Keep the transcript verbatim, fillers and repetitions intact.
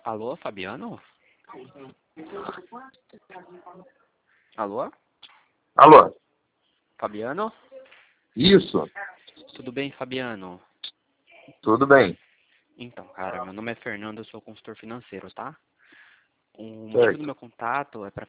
Alô, Fabiano? Alô? Alô? Fabiano? Isso, Tudo bem, Fabiano? tudo bem. Então, cara, meu nome é Fernando, eu sou consultor financeiro, tá? O motivo do Certo. meu contato é para